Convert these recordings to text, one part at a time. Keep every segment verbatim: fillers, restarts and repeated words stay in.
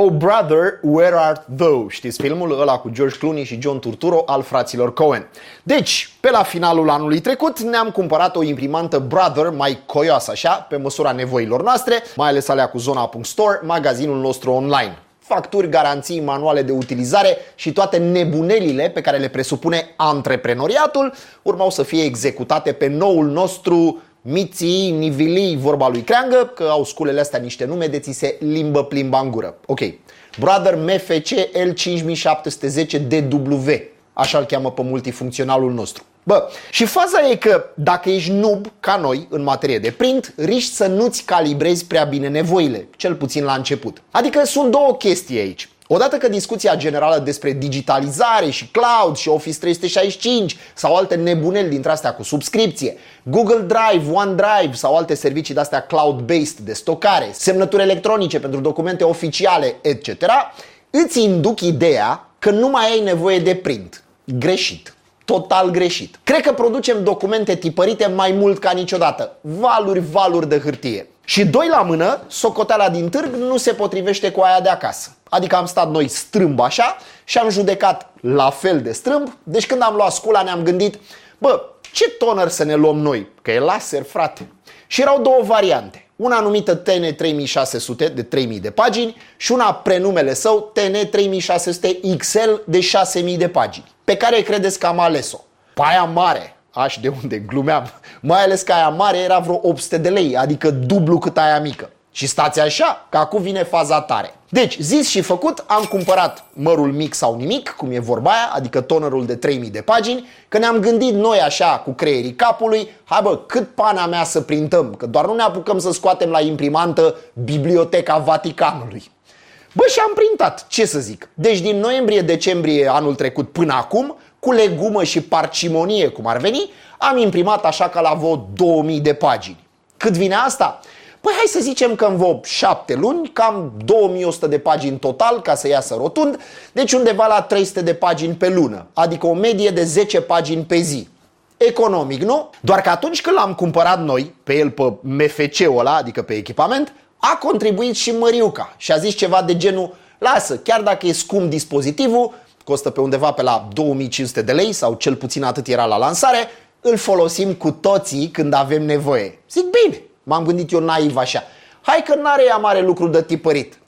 Oh brother, where art thou? Știți filmul ăla cu George Clooney și John Turturro al fraților Coen. Deci, pe la finalul anului trecut ne-am cumpărat o imprimantă Brother mai coioasă așa, pe măsura nevoilor noastre, mai ales alea cu Zona.store, magazinul nostru online. Facturi, garanții, manuale de utilizare și toate nebunelile pe care le presupune antreprenoriatul urmau să fie executate pe noul nostru Miții, Nivilii, vorba lui Creangă, că au sculele astea niște nume de ți se limbă plimba în gură. Ok. Brother M F C L cinci șapte zero zero D W, așa îl cheamă pe multifuncționalul nostru. Bă, și faza e că dacă ești noob ca noi în materie de print, riști să nu-ți calibrezi prea bine nevoile, cel puțin la început. Adică sunt două chestii aici. Odată că discuția generală despre digitalizare și cloud și Office trei sute șaizeci și cinci sau alte nebuneli dintre astea cu subscripție, Google Drive, OneDrive sau alte servicii de-astea cloud-based de stocare, semnături electronice pentru documente oficiale, et cetera, îți induc ideea că nu mai ai nevoie de print. Greșit. Total greșit. Cred că producem documente tipărite mai mult ca niciodată. Valuri, valuri de hârtie. Și doi la mână, socoteala din târg nu se potrivește cu aia de acasă. Adică am stat noi strâmb așa și am judecat la fel de strâmb. Deci când am luat scula ne-am gândit, bă, ce toner să ne luăm noi? Că e laser, frate. Și erau două variante. Una numită T N trei mii șase sute de trei mii de pagini și una prenumele său T N trei mii șase sute X L de șase mii de pagini. Pe care credeți că am ales-o? Pe aia mare. Aș de unde glumeam. Mai ales că aia mare era vreo opt sute de lei, adică dublu cât aia mică. Și stați așa, că acum vine faza tare. Deci, zis și făcut, am cumpărat mărul mic sau nimic, cum e vorba aia, adică tonerul de trei mii de pagini, că ne-am gândit noi așa cu creierii capului, hai bă, cât pana mea să printăm, că doar nu ne apucăm să scoatem la imprimantă Biblioteca Vaticanului. Bă, și am printat, ce să zic. Deci din noiembrie-decembrie anul trecut până acum, cu legumă și parcimonie, cum ar veni, am imprimat așa ca la vreo două mii de pagini. Cât vine asta? Păi hai să zicem că în vreo șapte luni, cam două mii o sută de pagini total, ca să iasă rotund, deci undeva la trei sute de pagini pe lună, adică o medie de zece pagini pe zi. Economic, nu? Doar că atunci când l-am cumpărat noi, pe el pe M F C-ul ăla, adică pe echipament, a contribuit și Măriuca și a zis ceva de genul, lasă, chiar dacă e scump dispozitivul, costă pe undeva pe la două mii cinci sute de lei sau cel puțin atât era la lansare, îl folosim cu toții când avem nevoie. Zic, bine, m-am gândit eu naiv așa, hai că n-are ea mare lucru de tipărit.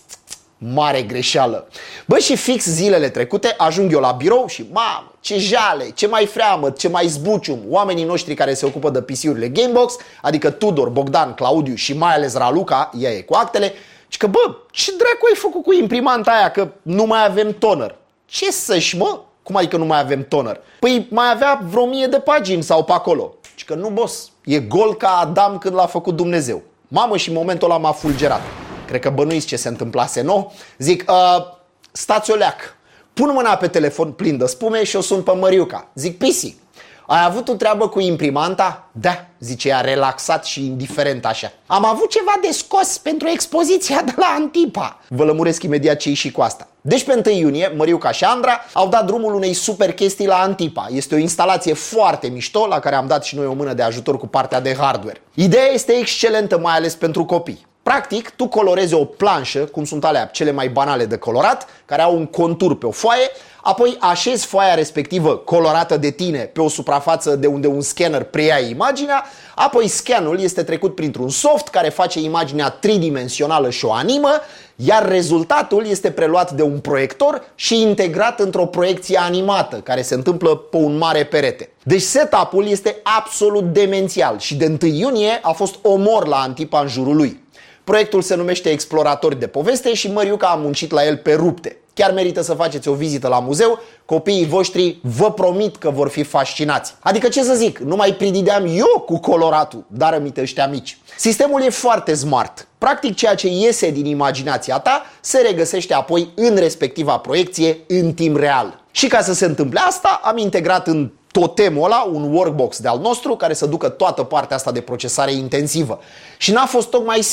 Mare greșeală. Bă, și fix zilele trecute ajung eu la birou și, mamă, ce jale, ce mai freamă, ce mai zbucium. Oamenii noștri care se ocupă de P C-urile Gamebox, adică Tudor, Bogdan, Claudiu și mai ales Raluca, ea e cu actele, și că, bă, ce dracu ai făcut cu imprimanta aia, că nu mai avem toner? Ce să-și, mă? Cum adică nu mai avem toner? Păi mai avea vreo mie de pagini sau pe acolo. Și că nu, boss, e gol ca Adam când l-a făcut Dumnezeu. Mamă, și în momentul ăla m-a fulgerat. Cred că bănuiți ce se întâmplase, nu? Zic, uh, stați o leac. Pun mâna pe telefon plin de spume și o sun pe Măriuca. Zic, Pisi, ai avut o treabă cu imprimanta? Da, zice ea, relaxat și indiferent așa. Am avut ceva de scos pentru expoziția de la Antipa. Vă lămuresc imediat ce-i și cu asta. Deci pe întâi iunie, Măriuca și Andra au dat drumul unei super chestii la Antipa. Este o instalație foarte mișto, la care am dat și noi o mână de ajutor cu partea de hardware. Ideea este excelentă, mai ales pentru copii. Practic, tu colorezi o planșă, cum sunt alea cele mai banale de colorat, care au un contur pe o foaie, apoi așezi foaia respectivă colorată de tine pe o suprafață de unde un scanner preia imaginea, apoi scanul este trecut printr-un soft care face imaginea tridimensională și o animă, iar rezultatul este preluat de un proiector și integrat într-o proiecție animată, care se întâmplă pe un mare perete. Deci setup-ul este absolut demențial și de întâi iunie a fost omor la Antipa în jurul lui. Proiectul se numește Exploratori de poveste și Măriuca a muncit la el pe rupte. Chiar merită să faceți o vizită la muzeu, copiii voștri vă promit că vor fi fascinați. Adică ce să zic, nu mai pridideam eu cu coloratul, dar rămite ăștia mici. Sistemul e foarte smart. Practic ceea ce iese din imaginația ta se regăsește apoi în respectiva proiecție în timp real. Și ca să se întâmple asta, am integrat în totemul ăla un workbox de-al nostru care să ducă toată partea asta de procesare intensivă. Și n-a fost tocmai simplu.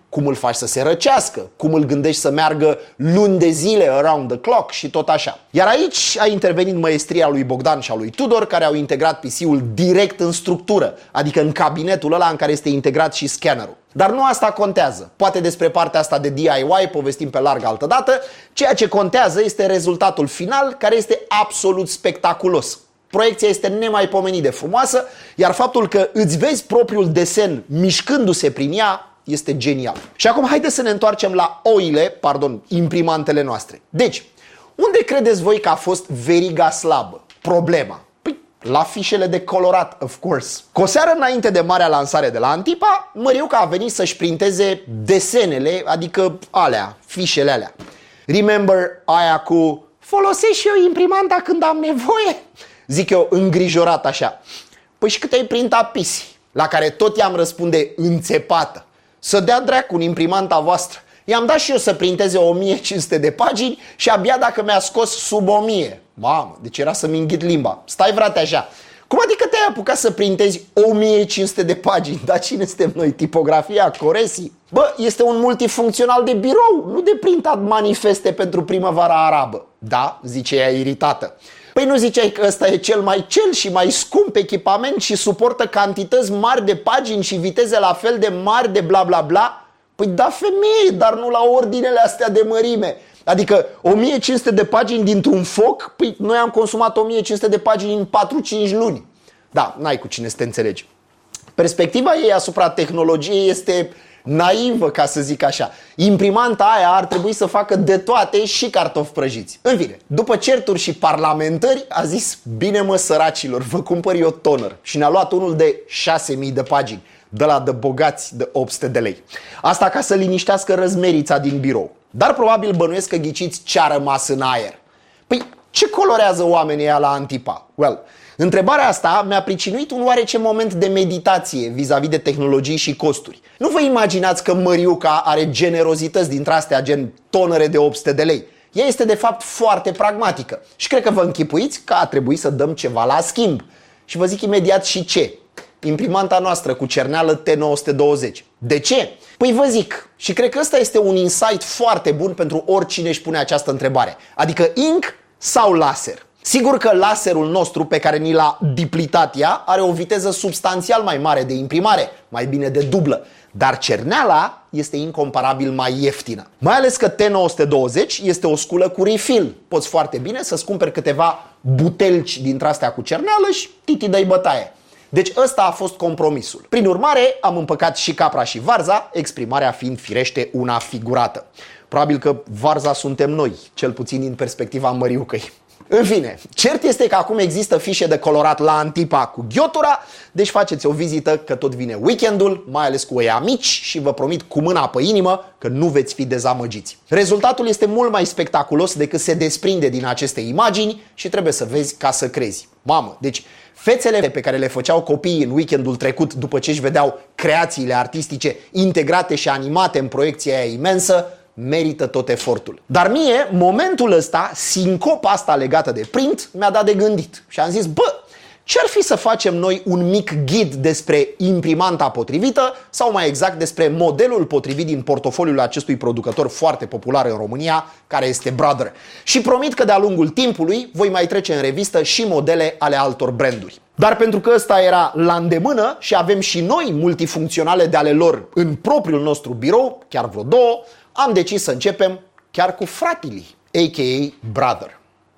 cum îl faci să se răcească, cum îl gândești să meargă luni de zile around the clock și tot așa. Iar aici a intervenit măestria lui Bogdan și a lui Tudor, care au integrat P C-ul direct în structură, adică în cabinetul ăla în care este integrat și scannerul. Dar nu asta contează. Poate despre partea asta de D I Y povestim pe larg altădată. Ceea ce contează este rezultatul final, care este absolut spectaculos. Proiecția este nemaipomenit de frumoasă, iar faptul că îți vezi propriul desen mișcându-se prin ea este genial. Și acum haideți să ne întoarcem la oile, pardon, imprimantele noastre. Deci, unde credeți voi că a fost veriga slabă? Problema? Păi, la fișele de colorat, of course. Cu o seară înainte de marea lansare de la Antipa, Măriuca a venit să-și printeze desenele, adică alea, fișele alea. Remember aia cu folosesc și eu imprimanta când am nevoie? Zic eu îngrijorat așa. Păi și cât ai printat, pisi? La care tot i-am răspunde înțepată. Să dea dracu în imprimanta voastră. I-am dat și eu să printeze o mie cinci sute de pagini și abia dacă mi-a scos sub o mie. Mamă, deci era să-mi înghit limba. Stai, frate, așa. Cum adică te-ai apucat să printezi o mie cinci sute de pagini? Dar cine suntem noi? Tipografia? Coresi? Bă, este un multifuncțional de birou, nu de printat manifeste pentru primăvara arabă. Da, zice ea iritată. Păi nu ziceai că ăsta e cel mai cel și mai scump echipament și suportă cantități mari de pagini și viteze la fel de mari de bla bla bla? Păi da, femeie, dar nu la ordinele astea de mărime. Adică o mie cinci sute de pagini dintr-un foc? Păi noi am consumat o mie cinci sute de pagini în patru cinci luni. Da, n-ai cu cine să te înțelegi. Perspectiva ei asupra tehnologiei este naivă, ca să zic așa. Imprimanta aia ar trebui să facă de toate și cartofi prăjiți. În fine, după certuri și parlamentări, a zis: bine mă, săracilor, vă cumpăr eu toner. Și ne-a luat unul de șase mii de pagini, de la de bogați de opt sute de lei. Asta ca să liniștească răzmerița din birou. Dar probabil bănuiesc că ghiciți ce a rămas în aer. Păi ce colorează oamenii ăia la Antipa? Well, întrebarea asta mi-a pricinuit un oarece moment de meditație vis-a-vis de tehnologii și costuri. Nu vă imaginați că Măriuca are generozități dintre astea, gen tonere de opt sute de lei. Ea este de fapt foarte pragmatică și cred că vă închipuiți că a trebuit să dăm ceva la schimb. Și vă zic imediat și ce. Imprimanta noastră cu cerneală T nouă sute douăzeci. De ce? Păi vă zic, și cred că ăsta este un insight foarte bun pentru oricine își pune această întrebare. Adică ink sau laser? Sigur că laserul nostru pe care ni l-a diplitat ea are o viteză substanțial mai mare de imprimare, mai bine de dublă. Dar cerneala este incomparabil mai ieftină. Mai ales că T nouă sute douăzeci este o sculă cu refill. Poți foarte bine să-ți cumperi câteva butelci dintre astea cu cerneală și titi dă-i bătaie. Deci ăsta a fost compromisul. Prin urmare, am împăcat și capra și varza, exprimarea fiind firește una figurată. Probabil că varza suntem noi, cel puțin din perspectiva Măriucăi. În fine, cert este că acum există fișe de colorat la Antipa cu ghiotura, deci faceți o vizită că tot vine weekendul, mai ales cu ei amici, și vă promit cu mâna pe inimă că nu veți fi dezamăgiți. Rezultatul este mult mai spectaculos decât se desprinde din aceste imagini și trebuie să vezi ca să crezi. Mamă, deci fețele pe care le făceau copiii în weekendul trecut după ce își vedeau creațiile artistice integrate și animate în proiecția aia imensă, merită tot efortul. Dar mie, momentul ăsta, sincopa asta legată de print, mi-a dat de gândit. Și am zis, bă, ce-ar fi să facem noi un mic ghid despre imprimanta potrivită sau mai exact despre modelul potrivit din portofoliul acestui producător foarte popular în România, care este Brother. Și promit că de-a lungul timpului voi mai trece în revistă și modele ale altor branduri. Dar pentru că ăsta era la îndemână și avem și noi multifuncționale de ale lor în propriul nostru birou, chiar vreo două, am decis să începem chiar cu fratele, a k a. Brother.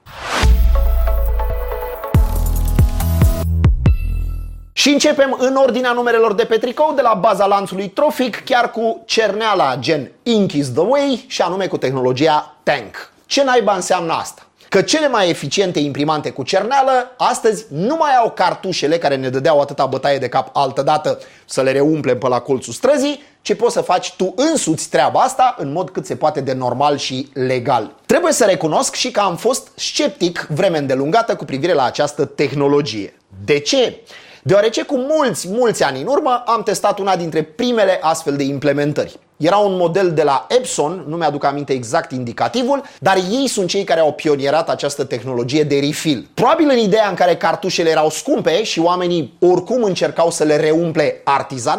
Și începem în ordinea numerelor de pe tricou, de la baza lanțului trofic, chiar cu cerneala gen Ink is the way și anume cu tehnologia Tank. Ce naiba înseamnă asta? Că cele mai eficiente imprimante cu cerneală astăzi nu mai au cartușele care ne dădeau atâta bătaie de cap altădată să le reumplem pe la colțul străzii, ci poți să faci tu însuți treaba asta în mod cât se poate de normal și legal. Trebuie să recunosc și că am fost sceptic vreme îndelungată cu privire la această tehnologie. De ce? Deoarece cu mulți, mulți ani în urmă am testat una dintre primele astfel de implementări. Era un model de la Epson, nu mi-aduc aminte exact indicativul, dar ei sunt cei care au pionierat această tehnologie de refill. Probabil în ideea în care cartușele erau scumpe și oamenii oricum încercau să le reumple artizanal,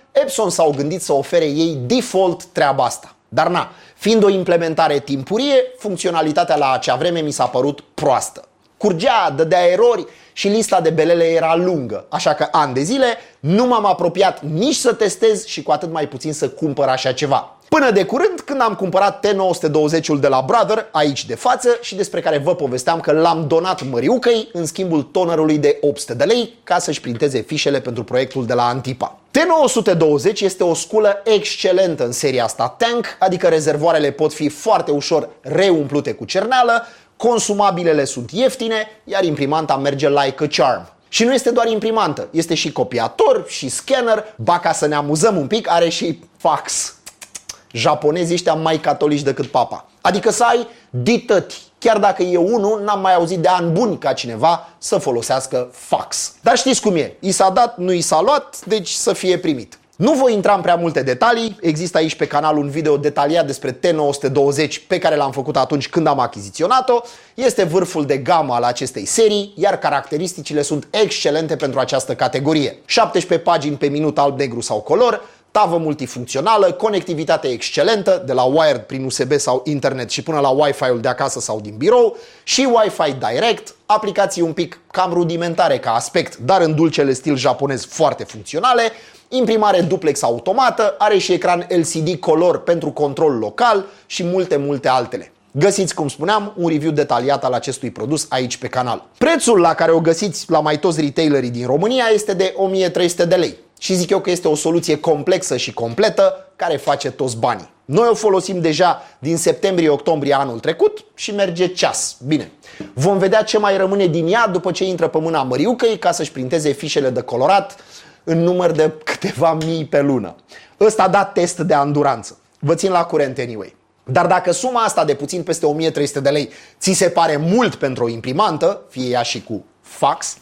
Epson s-au gândit să ofere ei default treaba asta. Dar na, fiind o implementare timpurie, funcționalitatea la acea vreme mi s-a părut proastă. Curgea, dădea erori și lista de belele era lungă, așa că ani de zile nu m-am apropiat nici să testez și cu atât mai puțin să cumpăr așa ceva. Până de curând, când am cumpărat T nouă douăzeci ul de la Brother, aici de față, și despre care vă povesteam că l-am donat măriucăi în schimbul tonerului de opt sute de lei ca să-și printeze fișele pentru proiectul de la Antipa. T nouă douăzeci este o sculă excelentă în seria asta Tank, adică rezervoarele pot fi foarte ușor reumplute cu cerneală, consumabilele sunt ieftine, iar imprimanta merge like a charm. Și nu este doar imprimantă, este și copiator și scanner, ba ca să ne amuzăm un pic, are și fax. Japonezii ăștia mai catolici decât papa. Adică să ai dităti. Chiar dacă eu unul n-am mai auzit de ani buni ca cineva să folosească fax. Dar știți cum e, i s-a dat, nu i s-a luat, deci să fie primit. Nu voi intra în prea multe detalii, există aici pe canal un video detaliat despre T nouă douăzeci pe care l-am făcut atunci când am achiziționat-o. Este vârful de gamă al acestei serii, iar caracteristicile sunt excelente pentru această categorie. șaptesprezece pagini pe minut alb-negru sau color, tavă multifuncțională, conectivitate excelentă, de la wired prin U S B sau internet și până la Wi-Fi-ul de acasă sau din birou, și Wi-Fi direct, aplicații un pic cam rudimentare ca aspect, dar în dulcele stil japonez foarte funcționale, imprimare duplex automată, are și ecran L C D color pentru control local și multe, multe altele. Găsiți, cum spuneam, un review detaliat al acestui produs aici pe canal. Prețul la care o găsiți la mai toți retailerii din România este de o mie trei sute de lei. Și zic eu că este o soluție complexă și completă care face toți banii. Noi o folosim deja din septembrie-octombrie anul trecut și merge ceas. Bine, vom vedea ce mai rămâne din ea după ce intră pe mâna măriucăi ca să-și printeze fișele de colorat în număr de câteva mii pe lună. Ăsta a dat test de anduranță. Vă țin la curent anyway. Dar dacă suma asta de puțin peste o mie trei sute de lei ți se pare mult pentru o imprimantă, fie ea și cu fax,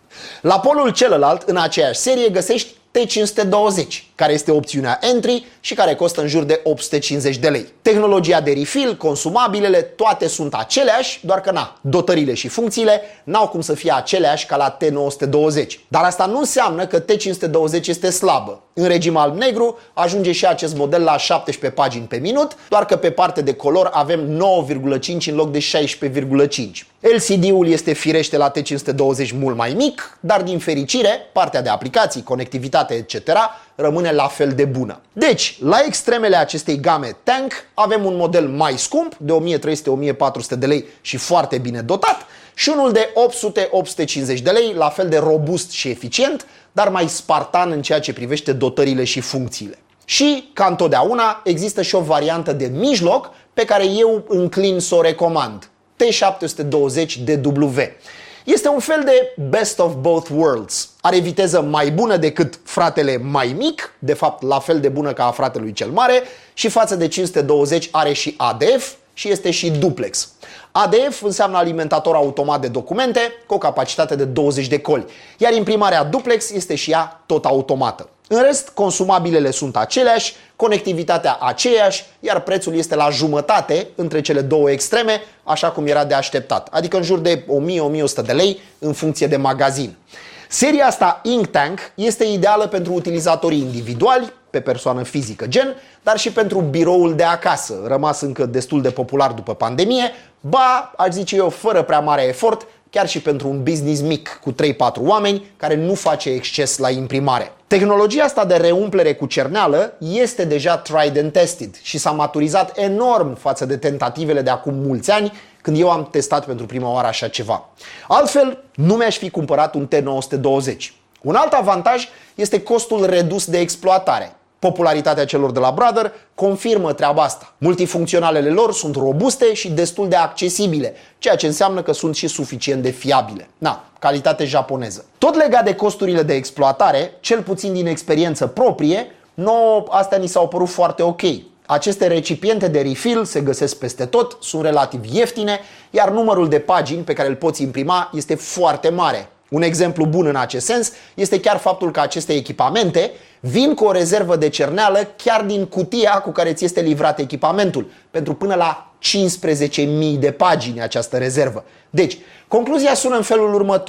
la polul celălalt, în aceeași serie, găsești T cinci sute douăzeci, care este opțiunea entry și care costă în jur de opt sute cincizeci de lei. Tehnologia de refill, consumabilele, toate sunt aceleași, doar că na, dotările și funcțiile n-au cum să fie aceleași ca la T nouă douăzeci. Dar asta nu înseamnă că T cinci sute douăzeci este slabă. În regim alb-negru ajunge și acest model la șaptesprezece pagini pe minut, doar că pe parte de color avem nouă virgulă cinci în loc de șaisprezece virgulă cinci. L C D-ul este firește la T cinci sute douăzeci mult mai mic, dar din fericire, partea de aplicații, conectivitate, et cetera rămâne la fel de bună. Deci, la extremele acestei game Tank avem un model mai scump, de o mie trei sute - o mie patru sute de lei și foarte bine dotat, și unul de opt sute - opt sute cincizeci de lei, la fel de robust și eficient, dar mai spartan în ceea ce privește dotările și funcțiile. Și, ca întotdeauna, există și o variantă de mijloc pe care eu înclin să o recomand. T șapte sute douăzeci D W. Este un fel de best of both worlds. Are viteză mai bună decât fratele mai mic, de fapt la fel de bună ca a fratelui cel mare, și față de cinci sute douăzeci are și A D F și este și duplex. A D F înseamnă alimentator automat de documente cu o capacitate de douăzeci de coli, iar imprimarea duplex este și ea tot automată. În rest, consumabilele sunt aceleași, conectivitatea aceeași, iar prețul este la jumătate între cele două extreme, așa cum era de așteptat, adică în jur de o mie - o mie o sută de lei în funcție de magazin. Seria asta Ink Tank este ideală pentru utilizatorii individuali, pe persoană fizică gen, dar și pentru biroul de acasă, rămas încă destul de popular după pandemie, ba, aș zice eu, fără prea mare efort, chiar și pentru un business mic cu trei patru oameni care nu face exces la imprimare. Tehnologia asta de reumplere cu cerneală este deja tried and tested și s-a maturizat enorm față de tentativele de acum mulți ani, când eu am testat pentru prima oară așa ceva. Altfel, nu mi-aș fi cumpărat un T nouă douăzeci. Un alt avantaj este costul redus de exploatare. Popularitatea celor de la Brother confirmă treaba asta. Multifuncționalele lor sunt robuste și destul de accesibile, ceea ce înseamnă că sunt și suficient de fiabile. Na, calitate japoneză. Tot legat de costurile de exploatare, cel puțin din experiență proprie, nouă astea ni s-au părut foarte ok. Aceste recipiente de refill se găsesc peste tot, sunt relativ ieftine, iar numărul de pagini pe care îl poți imprima este foarte mare. Un exemplu bun în acest sens este chiar faptul că aceste echipamente vin cu o rezervă de cerneală chiar din cutia cu care ți este livrat echipamentul, pentru până la cincisprezece mii de pagini această rezervă. Deci, concluzia sună în felul următor.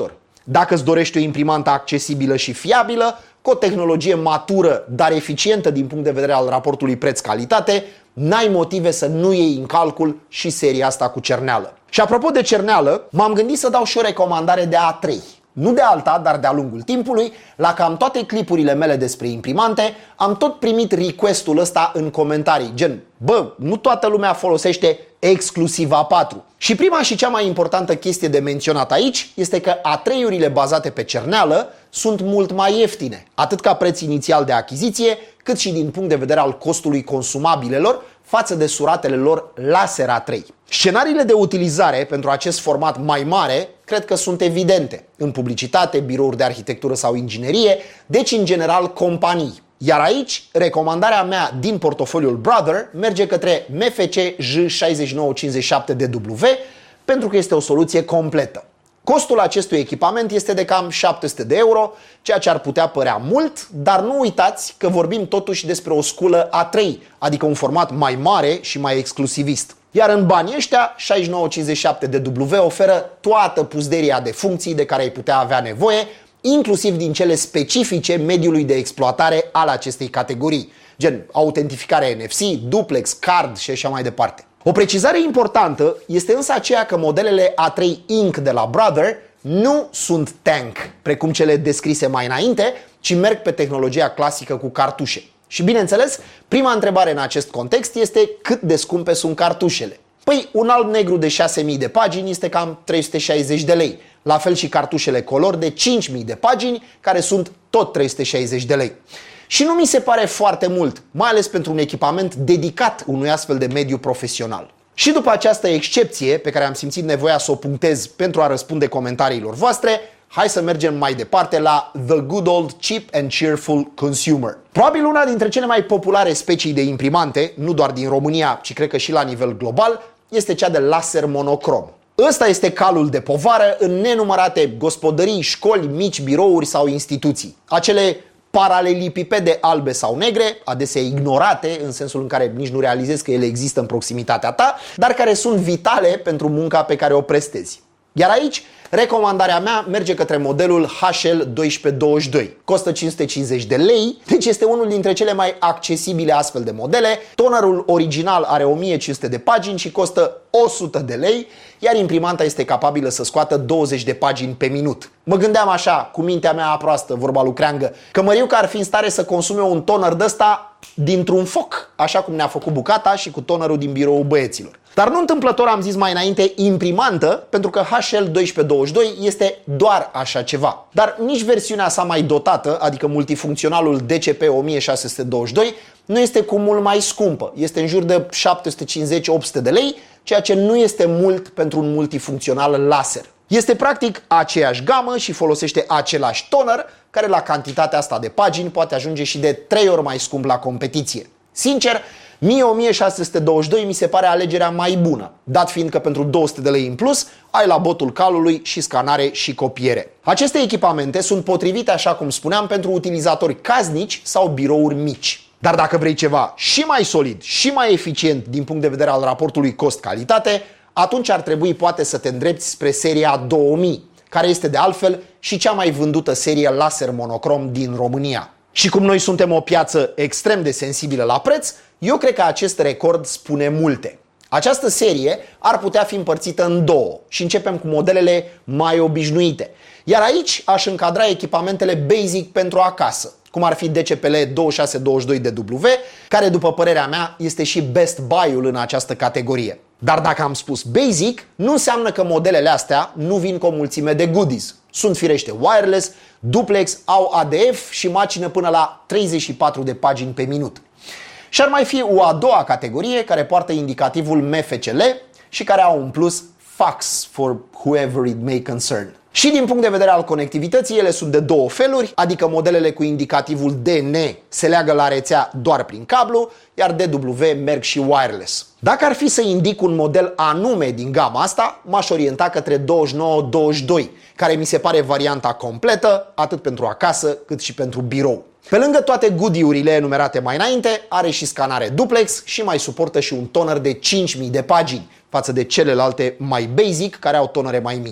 Dacă îți dorești o imprimantă accesibilă și fiabilă, cu o tehnologie matură, dar eficientă din punct de vedere al raportului preț-calitate, n-ai motive să nu iei în calcul și seria asta cu cerneală. Și apropo de cerneală, m-am gândit să dau și o recomandare de A trei. Nu de alta, dar de-a lungul timpului, la cam toate clipurile mele despre imprimante, am tot primit request-ul ăsta în comentarii, gen, bă, nu toată lumea folosește exclusiv A patru. Și prima și cea mai importantă chestie de menționat aici este că A trei-urile bazate pe cerneală sunt mult mai ieftine, atât ca preț inițial de achiziție, cât și din punct de vedere al costului consumabilelor față de suratele lor laser A trei. Scenariile de utilizare pentru acest format mai mare cred că sunt evidente. În publicitate, birouri de arhitectură sau inginerie, deci în general companii. Iar aici, recomandarea mea din portofoliul Brother merge către M F C J șase nouă cinci șapte D W pentru că este o soluție completă. Costul acestui echipament este de cam șapte sute de euro, ceea ce ar putea părea mult, dar nu uitați că vorbim totuși despre o sculă A trei, adică un format mai mare și mai exclusivist. Iar în banii ăștia, șase nouă cinci șapte D W oferă toată puzderia de funcții de care ai putea avea nevoie, inclusiv din cele specifice mediului de exploatare al acestei categorii, gen autentificare N F C, duplex, card și așa mai departe. O precizare importantă este însă aceea că modelele A trei Ink de la Brother nu sunt tank, precum cele descrise mai înainte, ci merg pe tehnologia clasică cu cartușe. Și bineînțeles, prima întrebare în acest context este cât de scumpe sunt cartușele. Păi, un alb negru de șase mii de pagini este cam trei sute șaizeci de lei, la fel și cartușele color de cinci mii de pagini, care sunt tot trei sute șaizeci de lei. Și nu mi se pare foarte mult, mai ales pentru un echipament dedicat unui astfel de mediu profesional. Și după această excepție, pe care am simțit nevoia să o punctez pentru a răspunde comentariilor voastre, hai să mergem mai departe la The Good Old Cheap and Cheerful Consumer. Probabil una dintre cele mai populare specii de imprimante, nu doar din România, ci cred că și la nivel global, este cea de laser monocrom. Ăsta este calul de povară în nenumărate gospodării, școli, mici birouri sau instituții. Acele paralelipipede albe sau negre, adesea ignorate, în sensul în care nici nu realizezi că ele există în proximitatea ta, dar care sunt vitale pentru munca pe care o prestezi. Iar aici, recomandarea mea merge către modelul H L unsprezece douăzeci și doi. Costă cinci sute cincizeci de lei, deci este unul dintre cele mai accesibile astfel de modele. Tonerul original are o mie cinci sute de pagini și costă o sută de lei, iar imprimanta este capabilă să scoată douăzeci de pagini pe minut. Mă gândeam așa, cu mintea mea proastă, vorba lui Creangă, că Măriuca ar fi în stare să consume un toner de ăsta dintr-un foc, așa cum ne-a făcut bucata și cu tonerul din biroul băieților. Dar nu întâmplător am zis mai înainte imprimantă, pentru că H L unsprezece douăzeci și doi este doar așa ceva. Dar nici versiunea sa mai dotată, adică multifuncționalul D C P o mie șase sute douăzeci și doi, nu este cu mult mai scumpă. Este în jur de șapte sute cincizeci - opt sute de lei, ceea ce nu este mult pentru un multifuncțional laser. Este practic aceeași gamă și folosește același toner, care la cantitatea asta de pagini poate ajunge și de trei ori mai scump la competiție. Sincer, mie o mie șase sute douăzeci și doi mi se pare alegerea mai bună, dat fiind că pentru două sute de lei în plus ai la botul calului și scanare și copiere. Aceste echipamente sunt potrivite, așa cum spuneam, pentru utilizatori casnici sau birouri mici. Dar dacă vrei ceva și mai solid și mai eficient din punct de vedere al raportului cost-calitate, atunci ar trebui poate să te îndrepți spre seria două mii, care este de altfel și cea mai vândută serie laser monocrom din România. Și cum noi suntem o piață extrem de sensibilă la preț, eu cred că acest record spune multe. Această serie ar putea fi împărțită în două și începem cu modelele mai obișnuite. Iar aici aș încadra echipamentele basic pentru acasă, cum ar fi D C P L douăzeci și șase douăzeci și doi D W, care după părerea mea este și best buy-ul în această categorie. Dar dacă am spus basic, nu înseamnă că modelele astea nu vin cu o mulțime de goodies. Sunt firește wireless, duplex, au A D F și macină până la treizeci și patru de pagini pe minut. Și ar mai fi o a doua categorie care poartă indicativul M F C L și care au un plus fax for whoever it may concern. Și din punct de vedere al conectivității, ele sunt de două feluri, adică modelele cu indicativul D N se leagă la rețea doar prin cablu, iar D W merg și wireless. Dacă ar fi să indic un model anume din gama asta, m-aș orienta către douăzeci și nouă douăzeci și doi, care mi se pare varianta completă, atât pentru acasă cât și pentru birou. Pe lângă toate goodie-urile enumerate mai înainte, are și scanare duplex și mai suportă și un toner de cinci mii de pagini, față de celelalte mai basic care au tonere mai mici.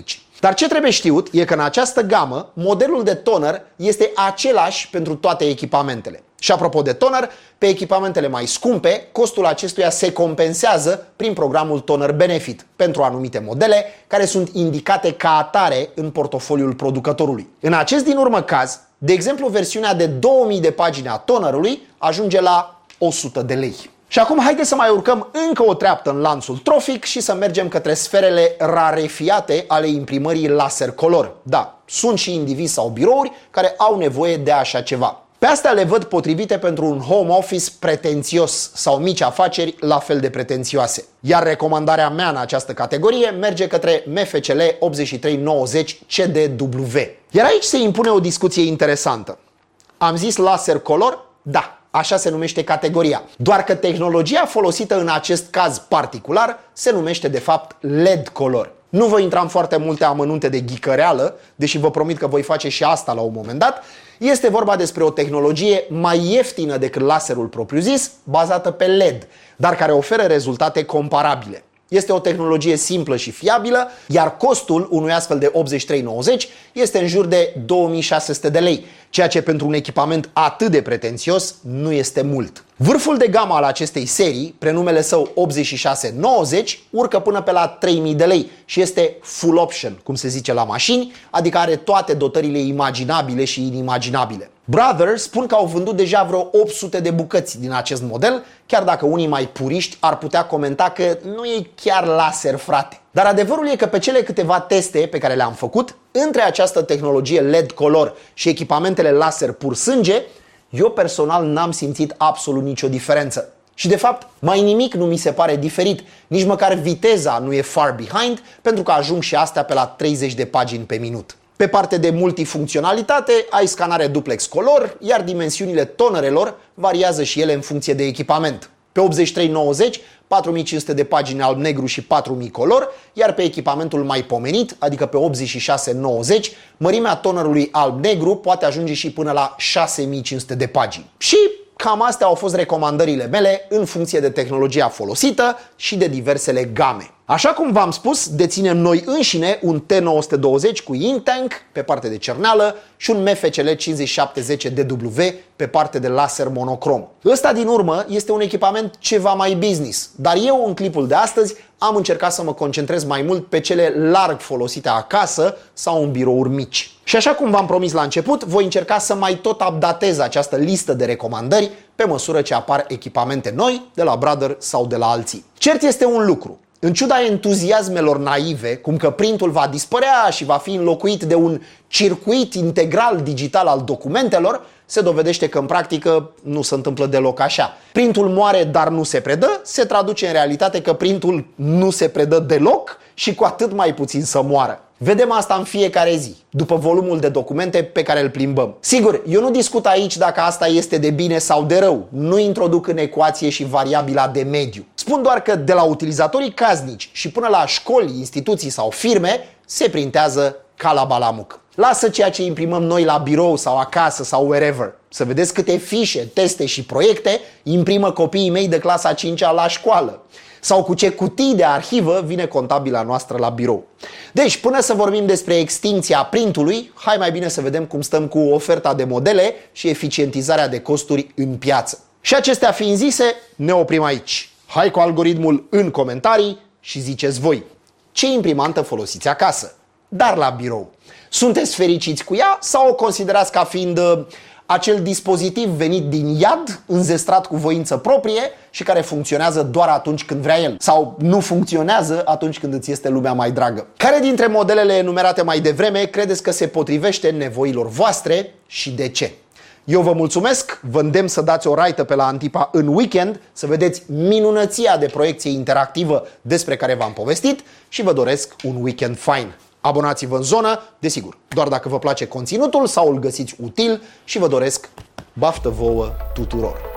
Dar ce trebuie știut e că în această gamă, modelul de toner este același pentru toate echipamentele. Și apropo de toner, pe echipamentele mai scumpe, costul acestuia se compensează prin programul Toner Benefit pentru anumite modele care sunt indicate ca atare în portofoliul producătorului. În acest din urmă caz, de exemplu, versiunea de două mii de pagini a tonerului ajunge la o sută de lei. Și acum haideți să mai urcăm încă o treaptă în lanțul trofic și să mergem către sferele rarefiate ale imprimării laser color. Da, sunt și indivizi sau birouri care au nevoie de așa ceva. Pe astea le văd potrivite pentru un home office pretențios sau mici afaceri la fel de pretențioase. Iar recomandarea mea în această categorie merge către M F C L optzeci și trei nouăzeci C D W. Iar aici se impune o discuție interesantă. Am zis laser color? Da, așa se numește categoria. Doar că tehnologia folosită în acest caz particular se numește de fapt L E D color. Nu voi intra în foarte multe amănunte de ghicăreală, deși vă promit că voi face și asta la un moment dat. Este vorba despre o tehnologie mai ieftină decât laserul propriu-zis, bazată pe L E D, dar care oferă rezultate comparabile. Este o tehnologie simplă și fiabilă, iar costul unui astfel de optzeci și trei nouăzeci este în jur de două mii șase sute de lei, ceea ce pentru un echipament atât de pretențios nu este mult. Vârful de gamă al acestei serii, prenumele său optzeci și șase nouăzeci, urcă până pe la trei mii de lei și este full option, cum se zice la mașini, adică are toate dotările imaginabile și inimaginabile. Brother spun că au vândut deja vreo opt sute de bucăți din acest model, chiar dacă unii mai puriști ar putea comenta că nu e chiar laser, frate. Dar adevărul e că pe cele câteva teste pe care le-am făcut, între această tehnologie L E D color și echipamentele laser pur sânge, eu personal n-am simțit absolut nicio diferență. Și de fapt, mai nimic nu mi se pare diferit, nici măcar viteza nu e far behind, pentru că ajung și astea pe la treizeci de pagini pe minut. Pe parte de multifuncționalitate, ai scanare duplex color, iar dimensiunile tonerelor variază și ele în funcție de echipament. Pe optzeci și trei nouăzeci, patru mii cinci sute de pagini alb-negru și patru mii color, iar pe echipamentul mai pomenit, adică pe optzeci și șase nouăzeci, mărimea tonerului alb-negru poate ajunge și până la șase mii cinci sute de pagini. Și cam astea au fost recomandările mele în funcție de tehnologia folosită și de diversele game. Așa cum v-am spus, deținem noi înșine un T nouă sute douăzeci cu ink tank pe parte de cerneală și un M F C L cincizeci și șapte zece D W pe parte de laser monocrom. Ăsta din urmă este un echipament ceva mai business, dar eu în clipul de astăzi am încercat să mă concentrez mai mult pe cele larg folosite acasă sau în birouri mici. Și așa cum v-am promis la început, voi încerca să mai tot updatez această listă de recomandări pe măsură ce apar echipamente noi de la Brother sau de la alții. Cert este un lucru. În ciuda entuziasmelor naive, cum că printul va dispărea și va fi înlocuit de un circuit integral digital al documentelor, se dovedește că în practică nu se întâmplă deloc așa. Printul moare, dar nu se predă, se traduce în realitate că printul nu se predă deloc și cu atât mai puțin să moară. Vedem asta în fiecare zi, după volumul de documente pe care îl plimbăm. Sigur, eu nu discut aici dacă asta este de bine sau de rău, nu introduc în ecuație și variabila de mediu. Spun doar că de la utilizatorii casnici și până la școli, instituții sau firme, se printează ca la balamuc. Lasă ceea ce imprimăm noi la birou sau acasă sau wherever. Să vedeți câte fișe, teste și proiecte imprimă copiii mei de clasa a cincea la școală. Sau cu ce cutii de arhivă vine contabila noastră la birou. Deci, până să vorbim despre extinția printului, hai mai bine să vedem cum stăm cu oferta de modele și eficientizarea de costuri în piață. Și acestea fiind zise, ne oprim aici. Hai cu algoritmul în comentarii și ziceți voi, ce imprimantă folosiți acasă, dar la birou? Sunteți fericiți cu ea sau o considerați ca fiind uh, acel dispozitiv venit din iad, înzestrat cu voință proprie și care funcționează doar atunci când vrea el? Sau nu funcționează atunci când îți este lumea mai dragă? Care dintre modelele enumerate mai devreme credeți că se potrivește nevoilor voastre și de ce? Eu vă mulțumesc, vă îndemn să dați o raită pe la Antipa în weekend, să vedeți minunăția de proiecție interactivă despre care v-am povestit și vă doresc un weekend fain. Abonați-vă în zonă, desigur, doar dacă vă place conținutul sau îl găsiți util și vă doresc baftă vouă tuturor!